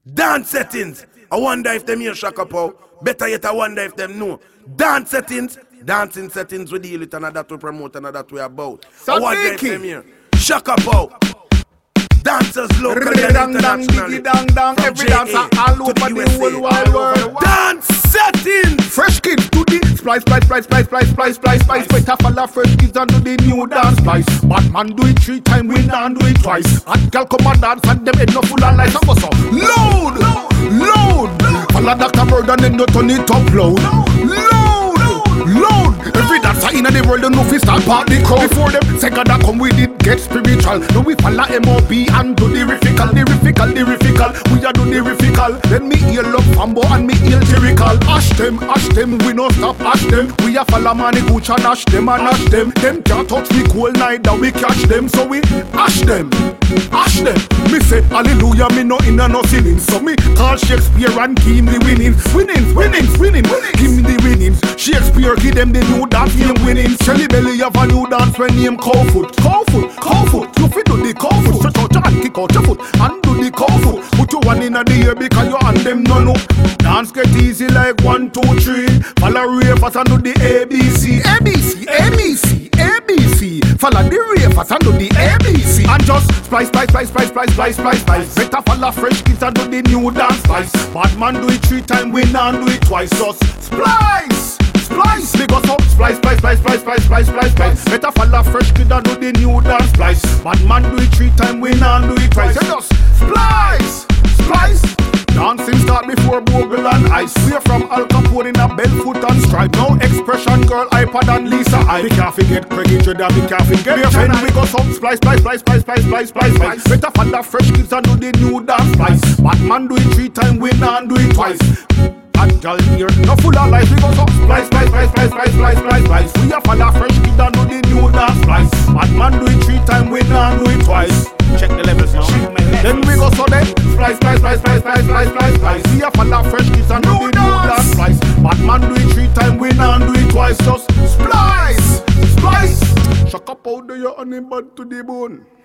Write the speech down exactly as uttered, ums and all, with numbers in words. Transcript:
Dance settings. I wonder if them here shock up out. Better yet, I wonder if them know. Dance settings. Dancing settings we deal with, and that we promote, and that we about. I wonder if them here shock up out. Dancers locally and internationally. Dang, dang, every dancer all over the whole wide world. Dance settings. Fresh kids to the splice, splice, splice, splice, splice, splice, splice, splice. Better follow fresh kids and do the new dance splice. Batman do it three times, we don't do it twice. Hot girl come and dance and them head no full of lights. So loud, loud. Follow Doctor Bird and then you turn it up loud. Loud, loud. Every dancer in the world don't know if we start part the crowd. Before them second that come with it get spiritual. Now we follow M O B and do the rifical, the rifical, the rifical. We a do the rifical. Then me heal up Fambo and me heal Jerical. Ash them, ash them, we no stop ash them. We a follow money gooch and ash them and ash them. Them can't touch me cool night that we catch them. So we ash them, ash them. Me say hallelujah, me no in a no sinning. So me call Shakespeare and give me the winnings. Winnings, winnings, winnings, winnings. Give me the winnings. Shakespeare give them the new dance name winnings. Shelly Belly have a new dance when name Cowfoot. Cowfoot, Cowfoot. You fit do the Cowfoot. Stretch out your hand, kick out your foot and do the Cowfoot. Put your one in the air because you and them no no. Dance get easy like one, two, three. Follow ravers and do the A B C. A B C, A B C, A B C. Follow the ravers and do the A B C. And just splice, splice, splice, splice, splice, splice, splice, splice. Better follow fresh kids and do the new dance splice. Batman do it three times, we not do it twice. Just splice, splice. They go so splice, splice, splice, splice, splice, splice, splice, splice. Better follow fresh kids and do the new dance splice. Batman do it three times, we not do it twice. Just splice, splice. Dancing start before Bogle and Ice. We're from Al Capone in a Bellfoot and Stripe. Now Expression Girl, iPad and Lisa I. We can't forget Craigie Jordan, we can't forget your friend. We go some splice, splice, splice, splice, splice, splice, splice, splice. Better follow fresh kids and do the new dance splice. Batman do it three times, we not do it twice. Hot girl here, no full of life. We go some splice, splice, splice, splice, splice, splice, splice, splice. We a follow fresh kids and do the new dance splice. Batman do it three times, we not do it twice. Check the levels now. Then we go so then splice, splice, splice, splice, splice, splice, splice, splice. We a follow fresh kids and do the new dance splice. Batman do it three times, we not do it twice. Just splice, splice. Shock up out there, you honey bud to the bone.